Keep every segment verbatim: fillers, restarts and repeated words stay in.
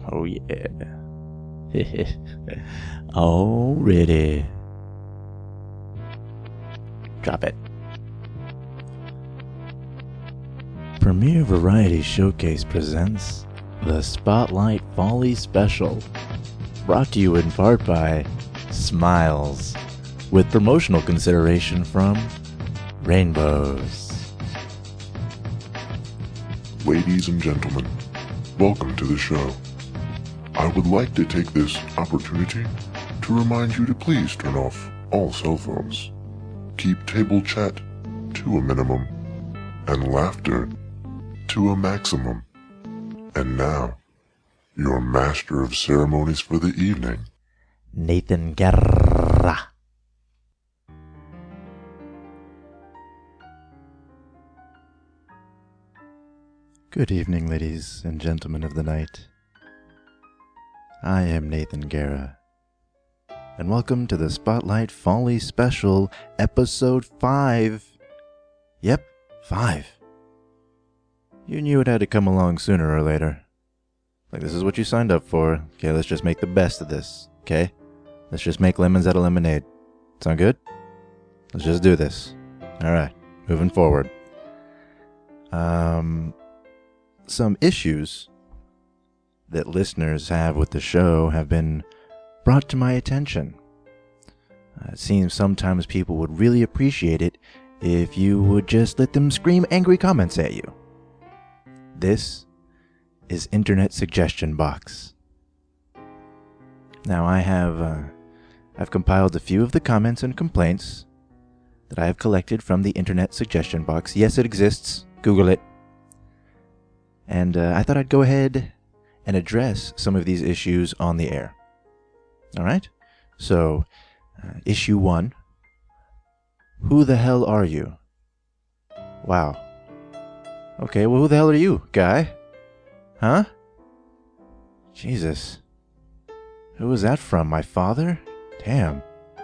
Oh, yeah. Already. Drop it. Premiere Variety Showcase presents the Spotlight Folly Special, brought to you in part by Smiles, with promotional consideration from Rainbows. Ladies and gentlemen, welcome to the show. I would like to take this opportunity to remind you to please turn off all cell phones, keep table chat to a minimum, and laughter to a maximum. And now, your master of ceremonies for the evening, Nathan Guerra. Good evening, ladies and gentlemen of the night. I am Nathan Guerra, and welcome to the Spotlight Folly Special, Episode five. Yep, five. You knew it had to come along sooner or later. Like, this is what you signed up for. Okay, let's just make the best of this, okay? Let's just make lemons out of lemonade. Sound good? Let's just do this. Alright, moving forward. Um, some issues that listeners have with the show have been brought to my attention. Uh, it seems sometimes people would really appreciate it if you would just let them scream angry comments at you. This is Internet Suggestion Box. Now I have uh, I've compiled a few of the comments and complaints that I have collected from the Internet Suggestion Box. Yes, it exists. Google it. And uh, I thought I'd go ahead and address some of these issues on the air. Alright? So, uh, issue one. Who the hell are you? Wow. Okay, well, who the hell are you, guy? Huh? Jesus. Who was that from? My father? Damn.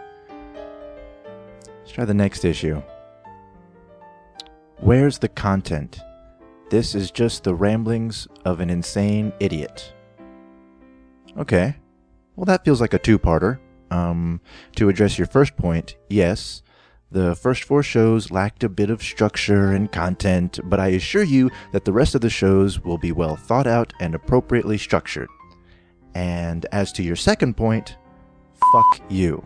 Let's try the next issue. Where's the content? This is just the ramblings of an insane idiot. Okay. Well, that feels like a two-parter. Um, to address your first point, yes, the first four shows lacked a bit of structure and content, but I assure you that the rest of the shows will be well thought out and appropriately structured. And as to your second point, fuck you.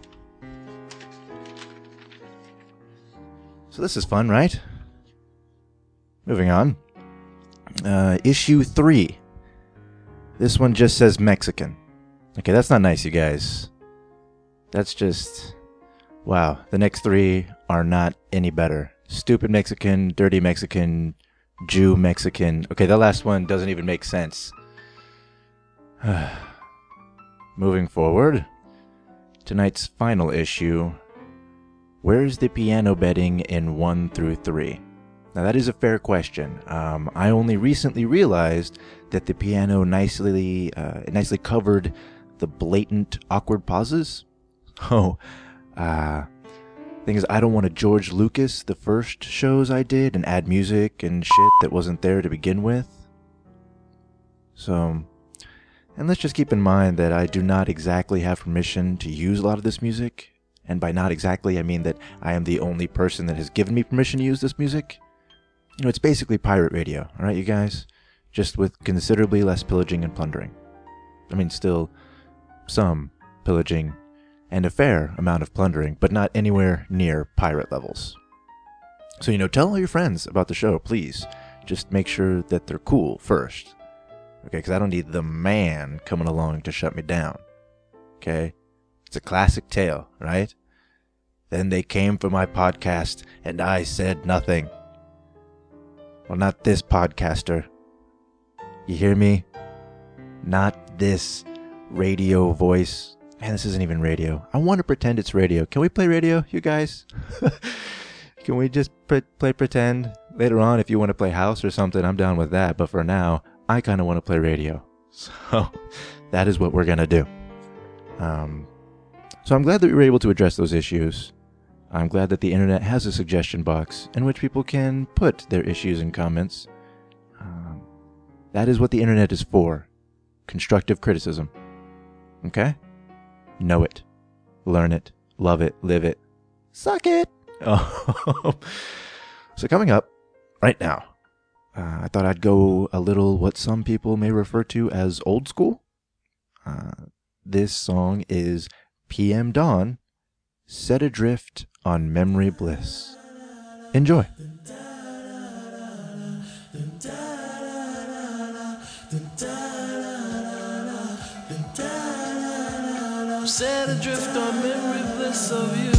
So this is fun, right? Moving on. Uh, issue three. This one just says Mexican. Okay, that's not nice, you guys. That's just... Wow, the next three are not any better. Stupid Mexican, dirty Mexican, Jew Mexican. Okay, the last one doesn't even make sense. Moving forward. Tonight's final issue. Where's the piano bedding in one through three? Now that is a fair question. Um, I only recently realized that the piano nicely, uh, nicely covered the blatant awkward pauses. Oh, uh, thing is, I don't want to George Lucas the first shows I did and add music and shit that wasn't there to begin with. So, and let's just keep in mind that I do not exactly have permission to use a lot of this music. And by not exactly, I mean that I am the only person that has given me permission to use this music. You know, it's basically pirate radio, alright, you guys? Just with considerably less pillaging and plundering. I mean, still some pillaging and a fair amount of plundering, but not anywhere near pirate levels. So, you know, tell all your friends about the show, please. Just make sure that they're cool first. Okay, because I don't need the man coming along to shut me down. Okay? It's a classic tale, right? Then they came for my podcast, and I said nothing. Well, not this podcaster. You hear me? Not this radio voice. Man, this isn't even radio. I want to pretend it's radio. Can we play radio, you guys? Can we just pre- play pretend? Later on, if you want to play house or something, I'm down with that. But for now, I kind of want to play radio. So, that is what we're going to do. Um, so I'm glad that we were able to address those issues. I'm glad that the internet has a suggestion box in which people can put their issues and comments. Um, that is what the internet is for. constructive criticism. Okay? Know it. Learn it. Love it. Live it. Suck it! Oh. So coming up right now, uh, I thought I'd go a little what some people may refer to as old school. Uh, this song is P M Dawn, Set Adrift on Memory Bliss. Enjoy. Set adrift on memory bliss of you.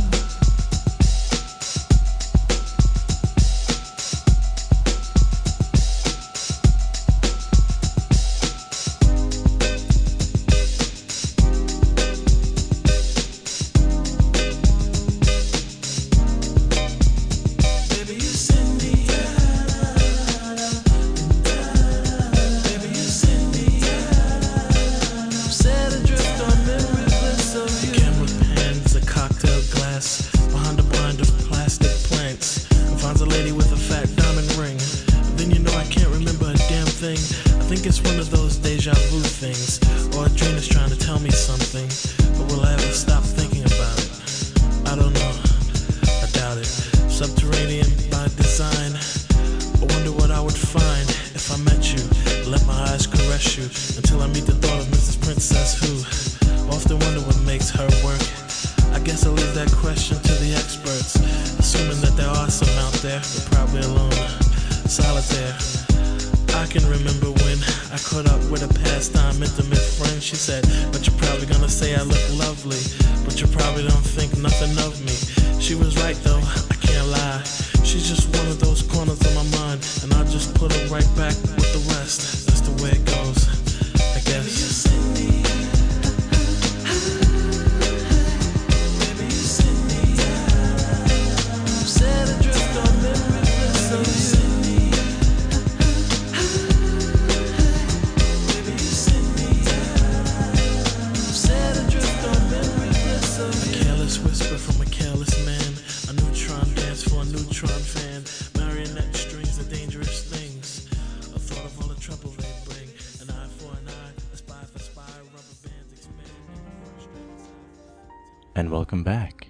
And welcome back.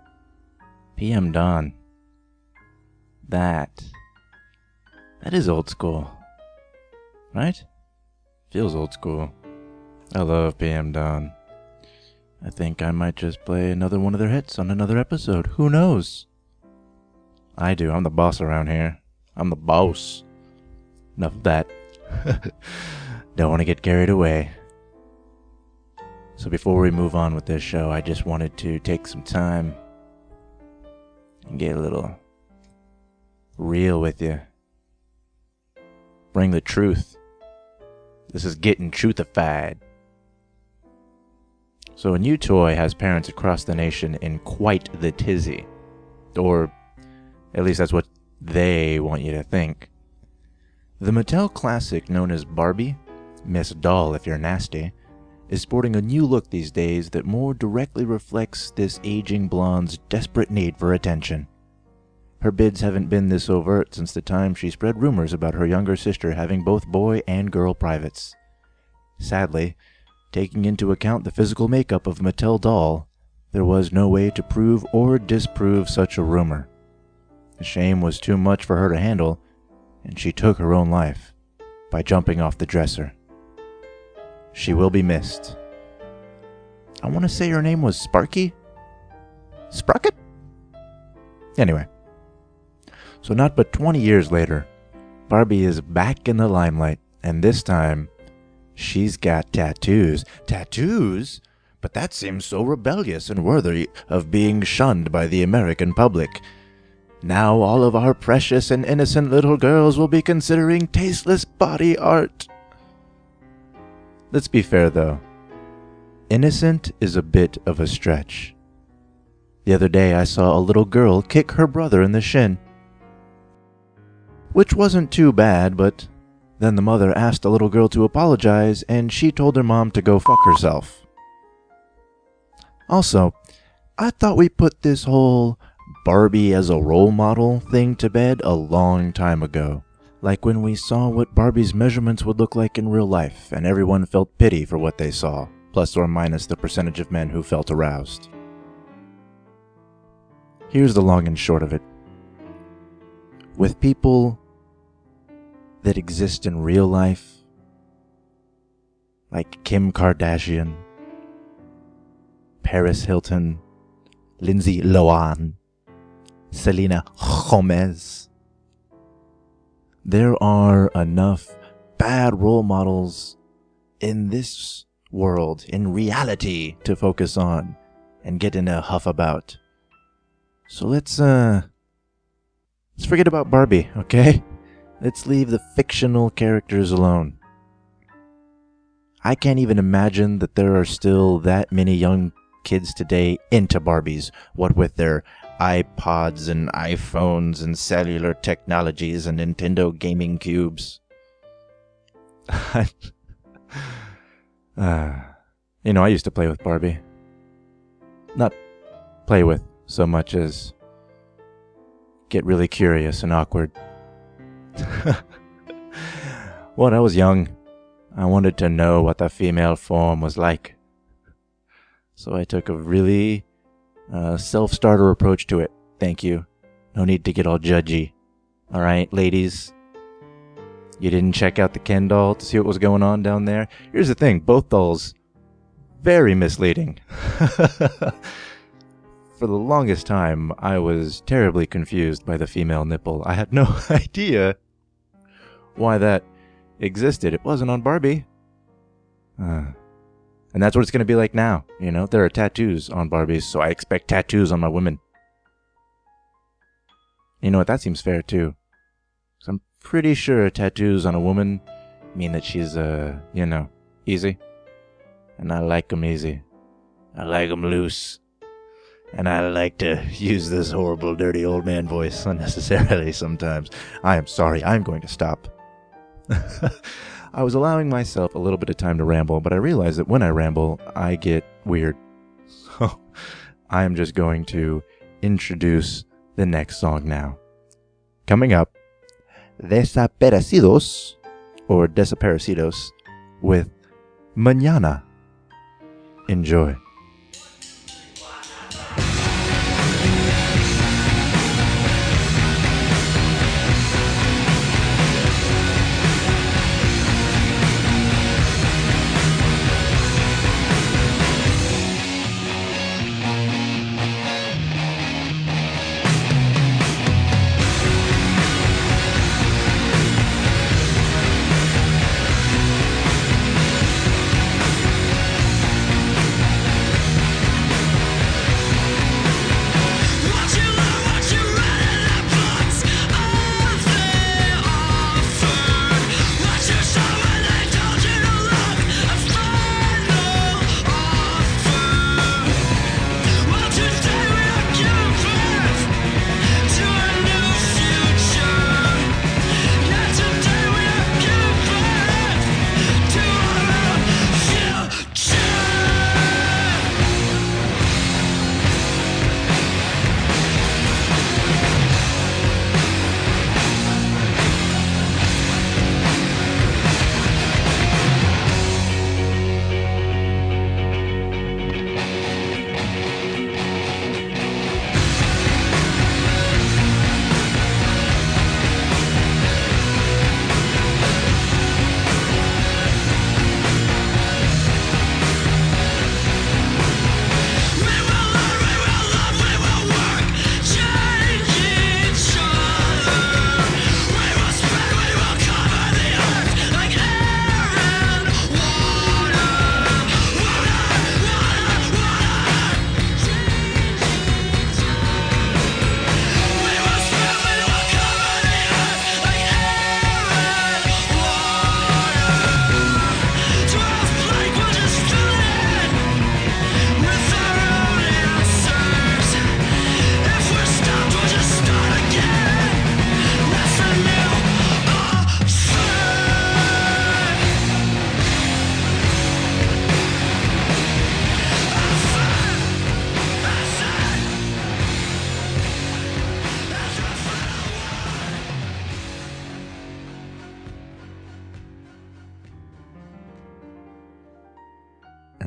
P M Dawn. That. That is old school. Right? Feels old school. I love P M Dawn. I think I might just play another one of their hits on another episode. Who knows? I do. I'm the boss around here. I'm the boss. Enough of that. Don't want to get carried away. So before we move on with this show, I just wanted to take some time and get a little real with you. Bring the truth. This is getting truthified. So a new toy has parents across the nation in quite the tizzy. Or at least that's what they want you to think. The Mattel classic known as Barbie, Miss Doll if you're nasty, is sporting a new look these days that more directly reflects this aging blonde's desperate need for attention. Her bids haven't been this overt since the time she spread rumors about her younger sister having both boy and girl privates. Sadly, taking into account the physical makeup of Mattel Doll, there was no way to prove or disprove such a rumor. The shame was too much for her to handle, and she took her own life by jumping off the dresser. She will be missed. I want to say her name was Sparky? Sprocket? Anyway. So not but twenty years later, Barbie is back in the limelight, and this time, she's got tattoos. Tattoos? But that seems so rebellious and worthy of being shunned by the American public. Now all of our precious and innocent little girls will be considering tasteless body art. Let's be fair, though. Innocent is a bit of a stretch. The other day I saw a little girl kick her brother in the shin. Which wasn't too bad, but then the mother asked the little girl to apologize, and she told her mom to go fuck herself. Also, I thought we put this whole Barbie as a role model thing to bed a long time ago. Like when we saw what Barbie's measurements would look like in real life, and everyone felt pity for what they saw, plus or minus the percentage of men who felt aroused. Here's the long and short of it. With people that exist in real life, like Kim Kardashian, Paris Hilton, Lindsay Lohan, Selena Gomez, there are enough bad role models in this world, in reality, to focus on and get in a huff about. So let's, uh, let's forget about Barbie, okay? Let's leave the fictional characters alone. I can't even imagine that there are still that many young kids today into Barbies, what with their iPods and iPhones and cellular technologies and Nintendo gaming cubes. uh, you know, I used to play with Barbie. Not play with so much as get really curious and awkward. When I was young, I wanted to know what the female form was like. So I took a really uh, self-starter approach to it. Thank you. No need to get all judgy. Alright, ladies? You didn't check out the Ken doll to see what was going on down there? Here's the thing, both dolls, very misleading. For the longest time, I was terribly confused by the female nipple. I had no idea why that existed. It wasn't on Barbie. Uh, and that's what it's going to be like now. You know, there are tattoos on Barbies, so I expect tattoos on my women. You know what? That seems fair, too. So I'm pretty sure tattoos on a woman mean that she's, uh, you know, easy. And I like them easy. I like them loose. And I like to use this horrible, dirty old man voice unnecessarily sometimes. I am sorry. I'm going to stop. I was allowing myself a little bit of time to ramble, but I realize that when I ramble, I get weird. So I am just going to introduce the next song now. Coming up, Desaparecidos, or Desaparecidos, with Mañana. Enjoy.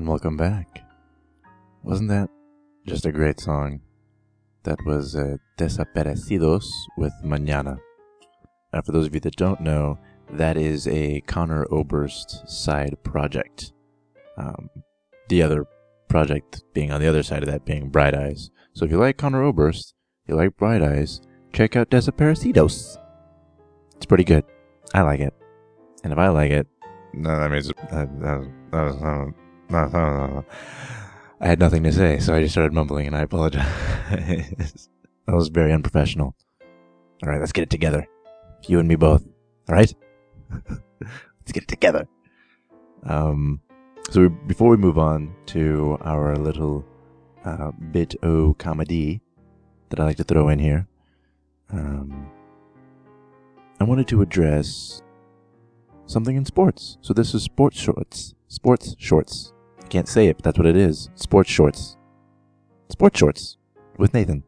welcome back. Wasn't that just a great song? That was uh, Desaparecidos with Mañana. Now, for those of you that don't know, that is a Conor Oberst side project. Um, the other project being on the other side of that being Bright Eyes. So if you like Conor Oberst, if you like Bright Eyes, check out Desaparecidos. It's pretty good. I like it. And if I like it, no, that means uh, uh, uh, uh, I had nothing to say, so I just started mumbling, and I apologize. That was very unprofessional. All right, let's get it together. You and me both. All right? Let's get it together. Um, so we, before we move on to our little uh, bit o comedy that I like to throw in here, um, I wanted to address something in sports. So this is sports shorts. Sports shorts. I can't say it, but that's what it is. Sports shorts. Sports shorts with Nathan.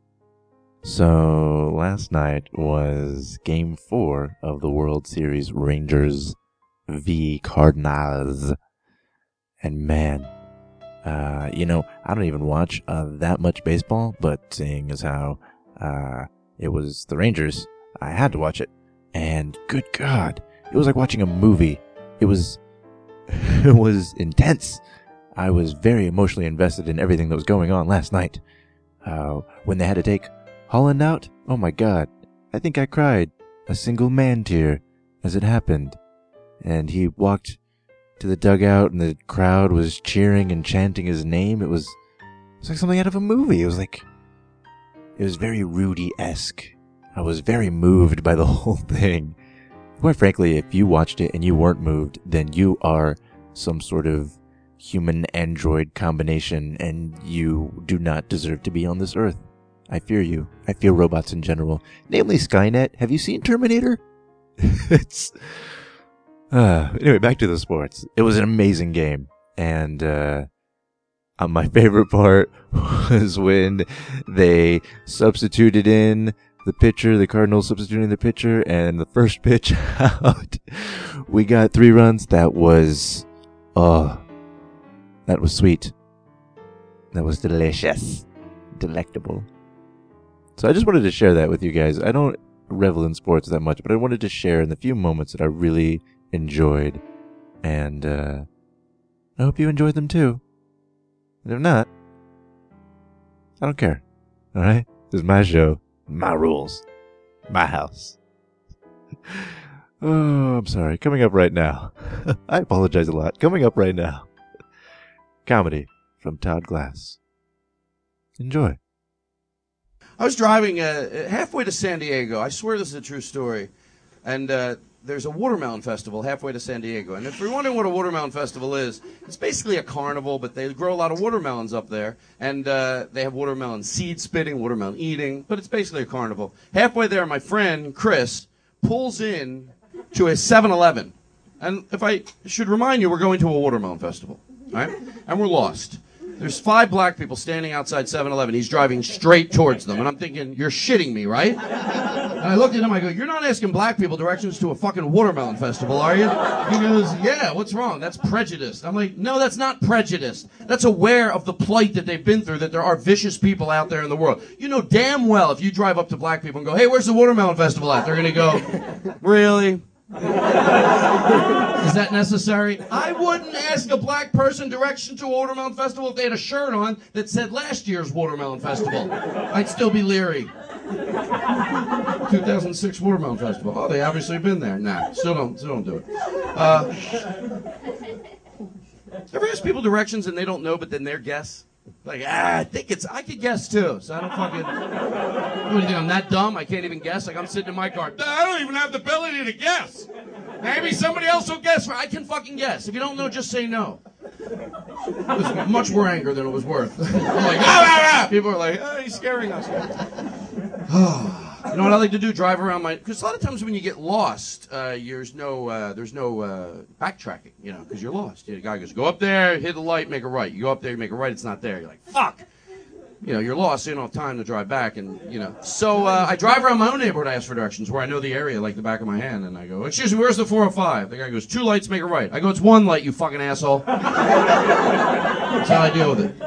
So last night was game four of the World Series, Rangers v Cardinals. And man, uh, you know, I don't even watch uh, that much baseball, but seeing as how uh, it was the Rangers, I had to watch it. And good God, it was like watching a movie. It was, it was intense. I was very emotionally invested in everything that was going on last night. Uh, when they had to take Holland out, oh my God, I think I cried a single man tear as it happened. And he walked to the dugout and the crowd was cheering and chanting his name. It was, it was like something out of a movie. It was like, it was very Rudy-esque. I was very moved by the whole thing. Quite frankly, if you watched it and you weren't moved, then you are some sort of human-android combination and you do not deserve to be on this earth. I fear you. I fear robots in general. Namely Skynet. Have you seen Terminator? It's... Uh, anyway, back to the sports. It was an amazing game. And uh, uh, my favorite part was when they substituted in the pitcher, the Cardinals substituting the pitcher, and the first pitch out, we got three runs. That was... Oh, that was sweet. That was delicious. Delectable. So I just wanted to share that with you guys. I don't revel in sports that much, but I wanted to share in the few moments that I really enjoyed. And uh, I hope you enjoyed them too. And if not, I don't care. Alright? This is my show, my rules, my house. Oh, I'm sorry. Coming up right now. I apologize a lot. Coming up right now. Comedy from Todd Glass. Enjoy. I was driving uh, halfway to San Diego. I swear this is a true story. And uh, there's a watermelon festival halfway to San Diego. And if you're wondering what a watermelon festival is, it's basically a carnival, but they grow a lot of watermelons up there. And uh, they have watermelon seed spitting, watermelon eating, but it's basically a carnival. Halfway there, my friend, Chris, pulls in to a seven eleven. And if I should remind you, we're going to a watermelon festival, all right? And we're lost. There's five black people standing outside seven eleven. He's driving straight towards them. And I'm thinking, you're shitting me, right? And I looked at him, I go, you're not asking black people directions to a fucking watermelon festival, are you? He goes, yeah, what's wrong? That's prejudice. I'm like, no, that's not prejudice. That's aware of the plight that they've been through, that there are vicious people out there in the world. You know damn well if you drive up to black people and go, hey, where's the watermelon festival at? They're going to go, really? Is that necessary? I wouldn't ask a black person direction to a watermelon festival if they had a shirt on that said last year's watermelon festival. I'd still be leery. two thousand six watermelon festival. Oh, they obviously been there. Nah, still don't, still don't do it. Uh, ever ask people directions and they don't know, but then their guess? Like, ah, I think it's, I could guess too, so I don't fucking, what do you think, I'm that dumb, I can't even guess? Like, I'm sitting in my car, I don't even have the ability to guess. Maybe somebody else will guess, I can fucking guess. If you don't know, just say no. It was much more anger than it was worth. I'm like, ah, ah, ah. People are like, oh, he's scaring us. You know what I like to do? Drive around my, because a lot of times when you get lost, uh, there's no, uh, there's no uh, backtracking, you know, because you're lost. The guy goes, go up there, hit the light, make a right. You go up there, you make a right, it's not there. You're like, fuck. you know, you're lost, so you don't have time to drive back, and, you know. So uh, I drive around my own neighborhood, I ask for directions, where I know the area like the back of my hand, and I go, excuse me, where's the four oh five? The guy goes, two lights, make a right. I go, it's one light, you fucking asshole. That's how I deal with it.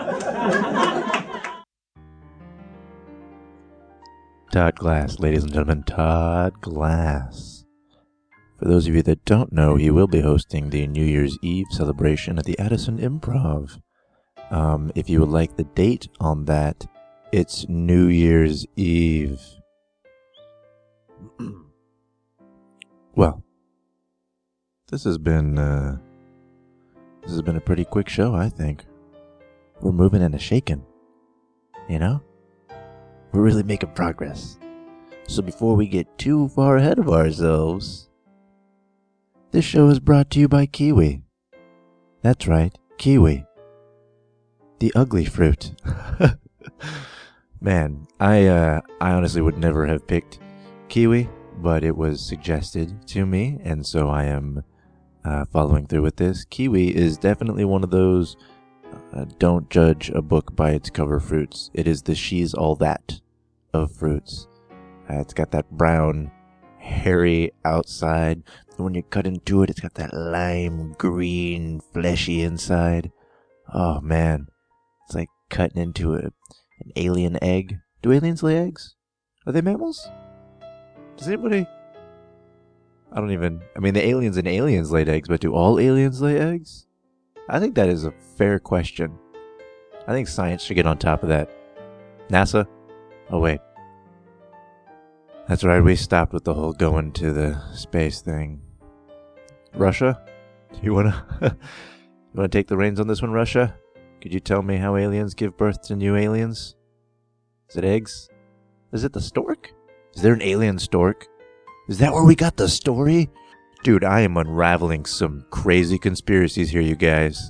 Todd Glass, ladies and gentlemen, Todd Glass. For those of you that don't know, he will be hosting the New Year's Eve celebration at the Addison Improv. Um, if you would like the date on that, it's New Year's Eve. Well, this has been, uh, this has been a pretty quick show, I think. We're moving and a shaking, you know? We're really making progress. So before we get too far ahead of ourselves, this show is brought to you by Kiwi. That's right, Kiwi. The ugly fruit. Man, I uh, I honestly would never have picked kiwi, but it was suggested to me, and so I am uh, following through with this. Kiwi is definitely one of those uh, don't judge a book by its cover fruits. It is the she's all that of fruits. Uh, it's got that brown, hairy outside. When you cut into it, it's got that lime green, fleshy inside. Oh man. It's like cutting into a, an alien egg. Do aliens lay eggs? Are they mammals? Does anybody... I don't even... I mean, the aliens and aliens laid eggs, but do all aliens lay eggs? I think that is a fair question. I think science should get on top of that. NASA? Oh, wait. That's right, we stopped with the whole going to the space thing. Russia? Do you want to... you want to take the reins on this one, Russia? Could you tell me how aliens give birth to new aliens? Is it eggs? Is it the stork? Is there an alien stork? Is that where we got the story? Dude, I am unraveling some crazy conspiracies here, you guys.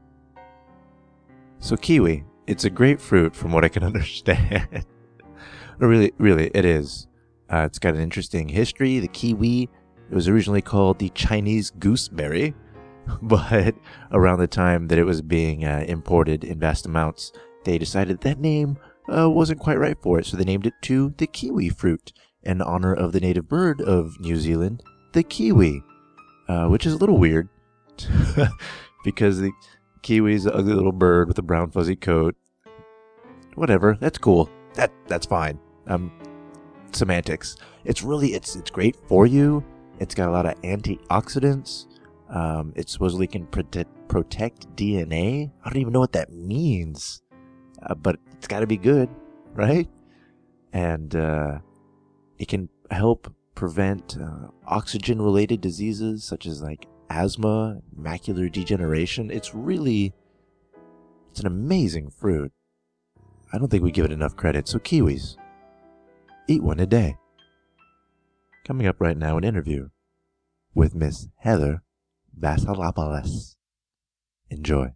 So kiwi, it's a great fruit from what I can understand. No, really, really, it is. Uh, it's got an interesting history. The kiwi, it was originally called the Chinese gooseberry. But around the time that it was being uh, imported in vast amounts, they decided that name uh, wasn't quite right for it, so they named it to the kiwi fruit, in honor of the native bird of New Zealand, the kiwi, uh, which is a little weird, because the kiwi is an ugly little bird with a brown fuzzy coat. Whatever, that's cool. That that's fine. Um, semantics. It's really it's it's great for you. It's got a lot of antioxidants. Um, it supposedly can protect, protect D N A. I don't even know what that means. Uh, but it's got to be good, right? And uh, it can help prevent uh, oxygen-related diseases such as like asthma, macular degeneration. It's really, it's an amazing fruit. I don't think we give it enough credit. So kiwis, eat one a day. Coming up right now, an interview with Miss Heather Vasilopoulos. Enjoy.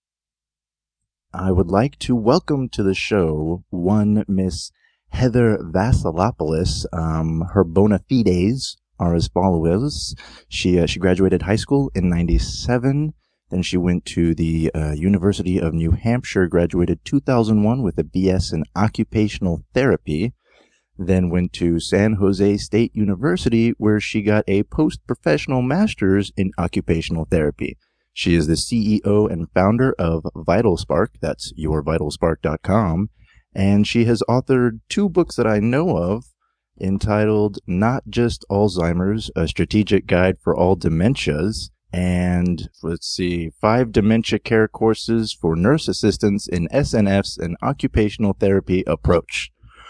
I would like to welcome to the show one Miss Heather Vasilopoulos. Um, her bona fides are as follows. She uh, she graduated high school in ninety-seven. Then she went to the uh, University of New Hampshire, graduated two thousand one with a B S in occupational therapy. Then went to San Jose State University, where she got a post-professional master's in occupational therapy. She is the C E O and founder of VitalSpark, that's your vital spark dot com, and she has authored two books that I know of, entitled Not Just Alzheimer's, A Strategic Guide for All Dementias, and, let's see, Five Dementia Care Courses for Nurse Assistants in S N F's and Occupational Therapy Approach.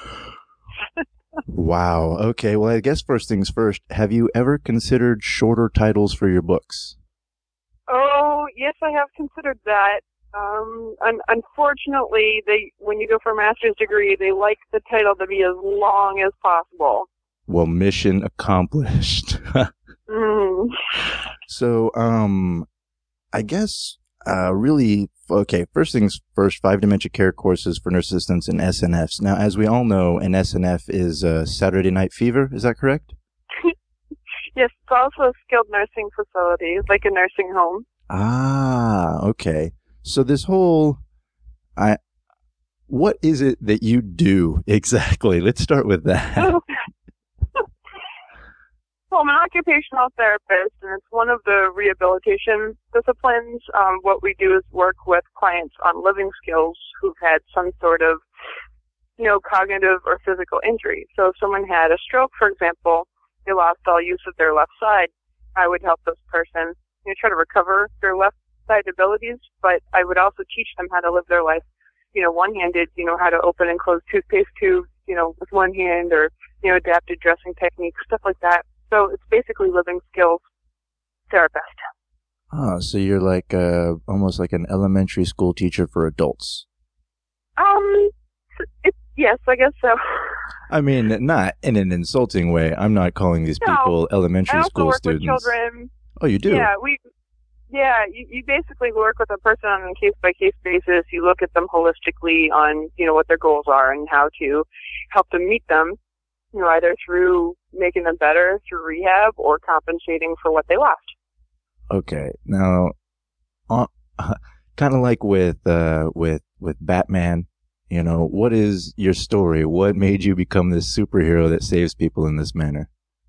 Wow. Okay. Well, I guess first things first. Have you ever considered shorter titles for your books? Oh, yes, I have considered that. Um, un- unfortunately, they when you go for a master's degree, they like the title to be as long as possible. Well, mission accomplished. mm. So, um, I guess, uh, really, okay, first things first, five dementia care courses for nurse assistants and S N Fs. Now, as we all know, an S N F is uh, Saturday Night Fever. Is that correct? Yes, it's also a skilled nursing facility, like a nursing home. Ah, okay. So this whole, I, what is it that you do exactly? Let's start with that. Well, I'm an occupational therapist, and it's one of the rehabilitation disciplines. Um, what we do is work with clients on living skills who've had some sort of, you know, cognitive or physical injury. So if someone had a stroke, for example, they lost all use of their left side, I would help this person, you know, try to recover their left side abilities, but I would also teach them how to live their life, you know, one-handed, you know, how to open and close toothpaste tubes, you know, with one hand, or, you know, adapted dressing techniques, stuff like that. So it's basically living skills therapist. Oh, so you're like uh, almost like an elementary school teacher for adults. Um, it, yes, I guess so. I mean, not in an insulting way. I'm not calling these No, people elementary I also school work students. with children. Oh, you do? Yeah, we. Yeah, you, you basically work with a person on a case-by-case basis. You look at them holistically on, you know, what their goals are and how to help them meet them, you know, either through making them better through rehab or compensating for what they lost. Okay, now, uh, kind of like with uh, with with Batman, you know, what is your story? What made you become this superhero that saves people in this manner?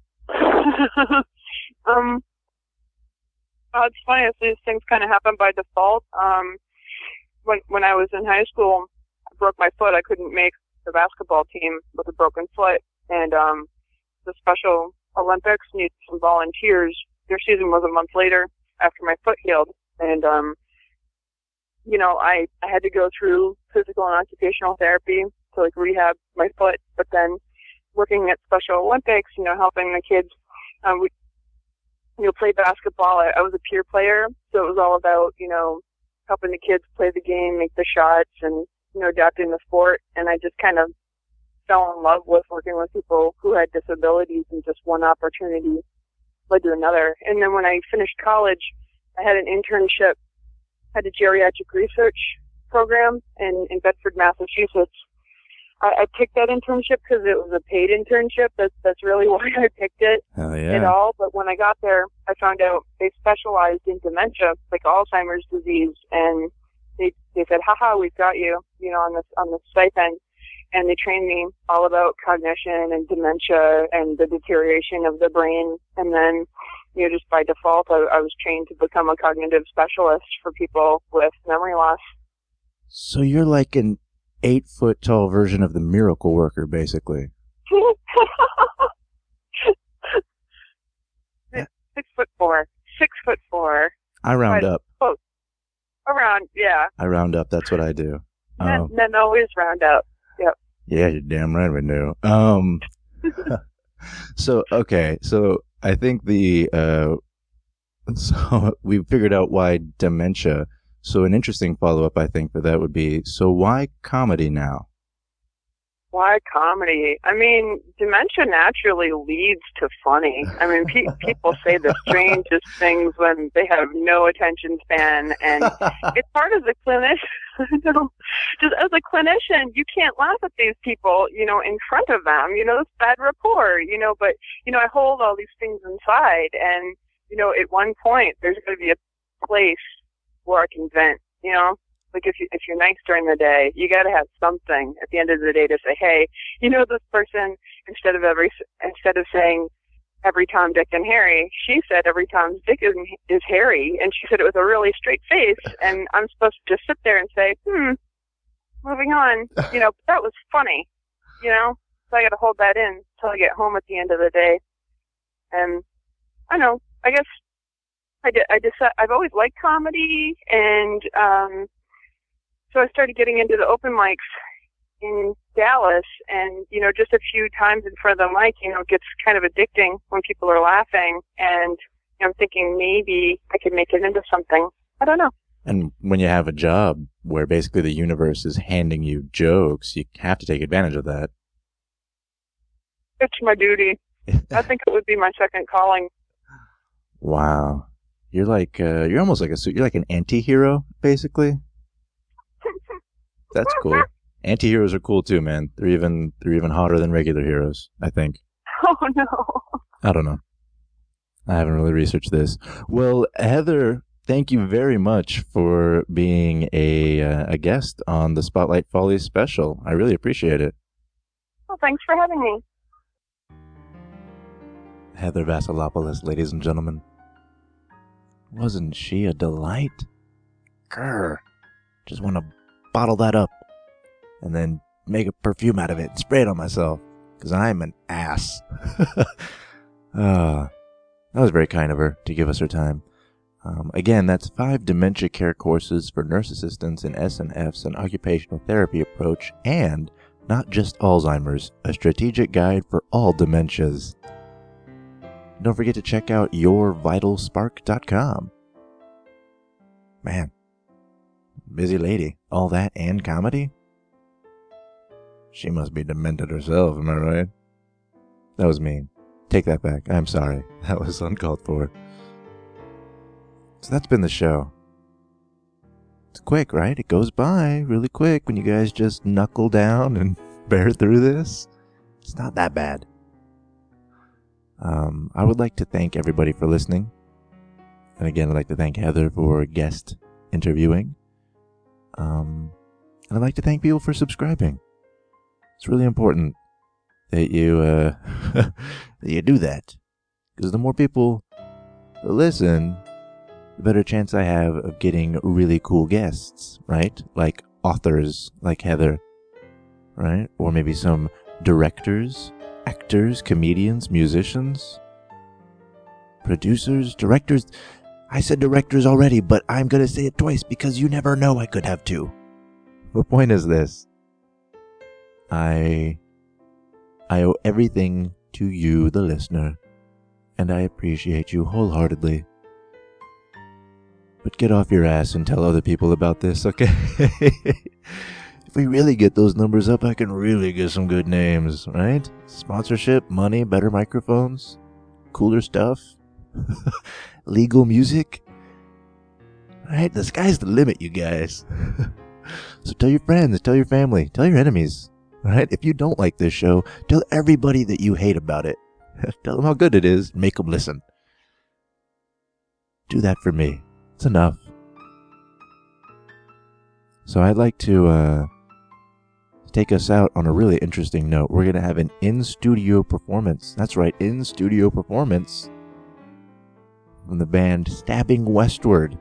um, uh, it's funny. These things kind of happen by default. Um, when when I was in high school, I broke my foot. I couldn't make the basketball team with a broken foot, and um. the Special Olympics needed some volunteers. Their season was a month later after my foot healed. And, um, you know, I, I had to go through physical and occupational therapy to, like, rehab my foot. But then working at Special Olympics, you know, helping the kids, um, we, you know, play basketball. I, I was a peer player, so it was all about, you know, helping the kids play the game, make the shots, and, you know, adapting the sport. And I just kind of fell in love with working with people who had disabilities, and just one opportunity led to another. And then when I finished college, I had an internship at a geriatric research program in, in Bedford, Massachusetts. I, I picked that internship because it was a paid internship. That's, that's really why I picked it Hell yeah. at all. But when I got there, I found out they specialized in dementia, like Alzheimer's disease. And they, they said, haha, we've got you, you know, on this, on this stipend. And they trained me all about cognition and dementia and the deterioration of the brain. And then, you know, just by default, I, I was trained to become a cognitive specialist for people with memory loss. So you're like an eight foot tall version of the miracle worker, basically. six, six foot four. Six foot four. I round But, up. Oh, around, yeah. I round up. That's what I do. Men, Um, men always round up. Yep. yeah, you're damn right we do. Um, so, okay. So I think the, uh, so we figured out why dementia. So an interesting follow-up, I think, for that would be, so why comedy now? Why comedy? I mean, dementia naturally leads to funny. I mean, pe- people say the strangest things when they have no attention span, and it's hard as a clinician. You know, just as a clinician, you can't laugh at these people, you know, in front of them. You know, it's bad rapport. You know, but you know, I hold all these things inside, and you know, at one point, there's going to be a place where I can vent. You know. Like if you if you're nice during the day, you got to have something at the end of the day to say, hey, you know, this person, instead of every instead of saying every Tom, Dick, and Harry, she said every Tom, Dick is, is Harry, and she said it with a really straight face, and I'm supposed to just sit there and say, hmm, moving on. You know, that was funny. You know, so I got to hold that in until I get home at the end of the day. And I know, I guess I did. I just I've always liked comedy, and um. So I started getting into the open mics in Dallas, and, you know, just a few times in front of the mic, you know, it gets kind of addicting when people are laughing, and you know, I'm thinking maybe I could make it into something. I don't know. And when you have a job where basically the universe is handing you jokes, you have to take advantage of that. It's my duty. I think it would be my second calling. Wow. You're like, uh, you're almost like a, you're like an anti-hero, basically. That's cool. Anti-heroes are cool too, man. They're even they're even hotter than regular heroes, I think. Oh no. I don't know. I haven't really researched this. Well, Heather, thank you very much for being a uh, a guest on the Spotlight Follies special. I really appreciate it. Well, thanks for having me. Heather Vasilopoulos, ladies and gentlemen. Wasn't she a delight? Grr. Just want to bottle that up and then make a perfume out of it and spray it on myself, because I'm an ass. uh, that was very kind of her to give us her time. Um, again, that's five dementia care courses for nurse assistants in S N Fs, an occupational therapy approach, and not just Alzheimer's, a strategic guide for all dementias. Don't forget to check out your vital spark dot com. Man, busy lady. All that and comedy? She must be demented herself, am I right? That was mean. Take that back. I'm sorry. That was uncalled for. So that's been the show. It's quick, right? It goes by really quick when you guys just knuckle down and bear through this. It's not that bad. Um, I would like to thank everybody for listening. And again, I'd like to thank Heather for guest interviewing. Um, and I'd like to thank people for subscribing. It's really important that you, uh, that you do that. Because the more people that listen, the better chance I have of getting really cool guests, right? Like authors, like Heather, right? Or maybe some directors, actors, comedians, musicians, producers, directors. I said directors already, but I'm going to say it twice because you never know, I could have two. The point is this. I, I owe everything to you, the listener, and I appreciate you wholeheartedly. But get off your ass and tell other people about this, okay? If we really get those numbers up, I can really get some good names, right? Sponsorship, money, better microphones, cooler stuff, legal music. Right? The sky's the limit, you guys. So tell your friends, tell your family, tell your enemies. Right? If you don't like this show, tell everybody that you hate about it. Tell them how good it is, make them listen. Do that for me. It's enough. So I'd like to uh, take us out on a really interesting note. We're going to have an in-studio performance. That's right, in-studio performance from the band Stabbing Westward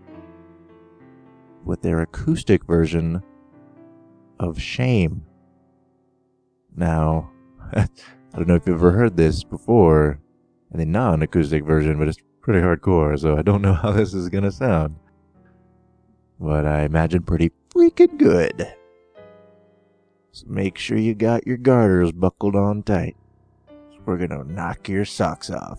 with their acoustic version of Shame. Now, I don't know if you've ever heard this before, in a non-acoustic version, but it's pretty hardcore, so I don't know how this is going to sound. But I imagine pretty freaking good. So make sure you got your garters buckled on tight. We're going to knock your socks off.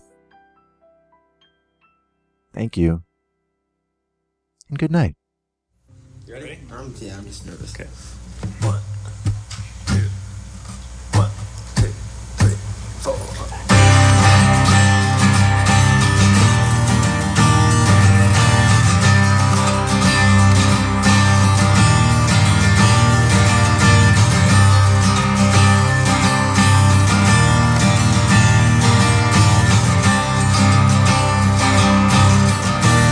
Thank you. And good night. You ready? Um, yeah, I'm just nervous. Okay. One, two, one, two, three, four.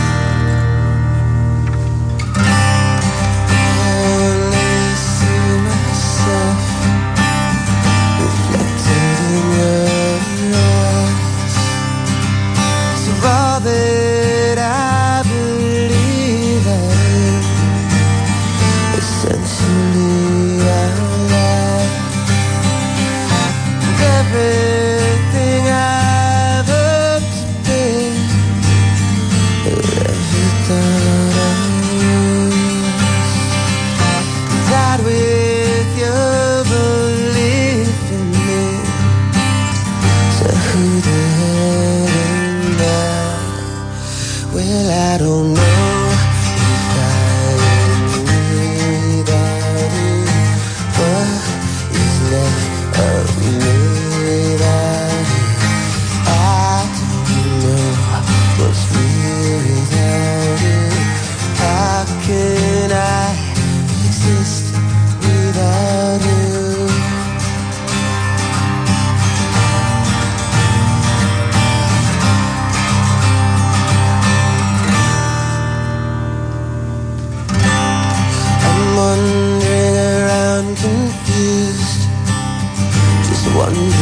Only see my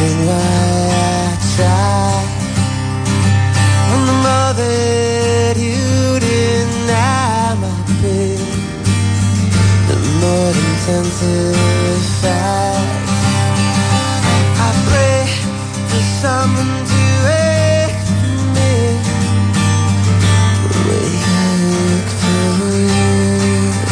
reason why I try. And the more that you deny my pain, the more intensifies. I pray for someone to wait for me, wait for you.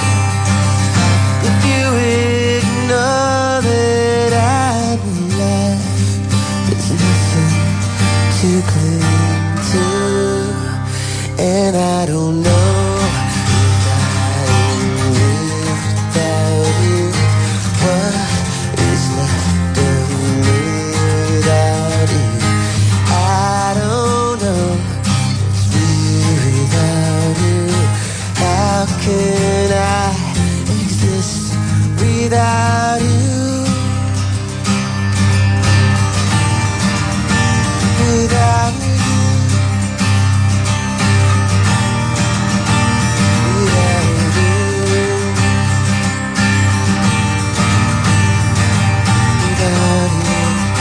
If you ignore that I've been left, there's nothing to cling to, and I don't know if I'm without you. What is left of me without you? I don't know what's real without you. How can I exist without you? Without you. Without you. Without you.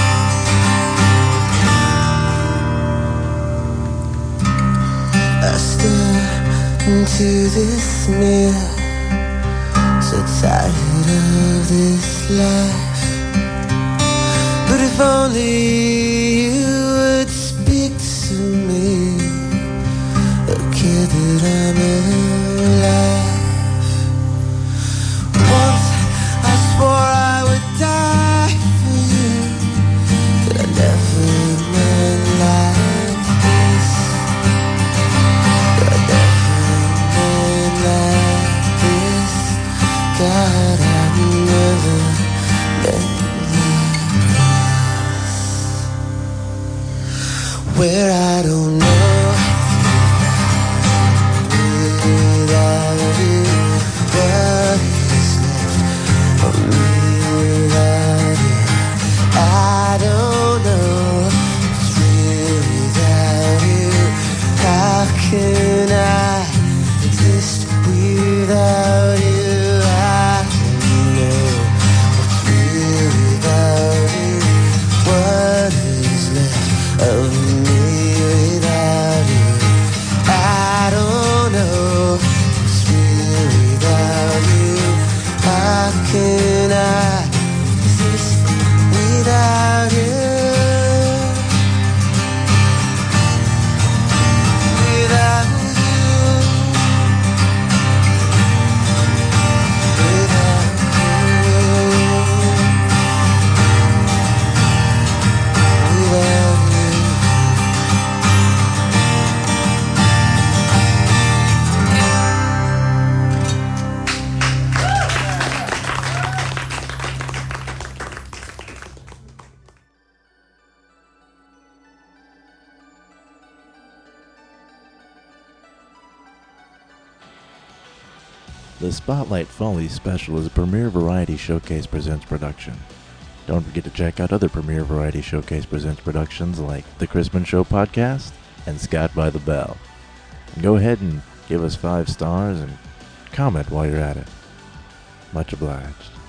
I stare into this mirror, so tired of this life. But if only you would speak to me, a kid that I'm alive. Once I swore I would die for you, but I never meant like this. I never meant like this. God, I never meant like this. Where I don't know without you, what is left of me without you? I don't know what's real without you. How can I exist without you? I don't know what's real without you. What is left of me without you? I don't know what's real without you. How can I exist without you? Without you. Without you. Without you. The Spotlight Follies special is a Premier Variety Showcase Presents production. Don't forget to check out other Premier Variety Showcase Presents productions like The Crispin Show Podcast and Scott by the Bell. And go ahead and give us five stars and comment while you're at it. Much obliged.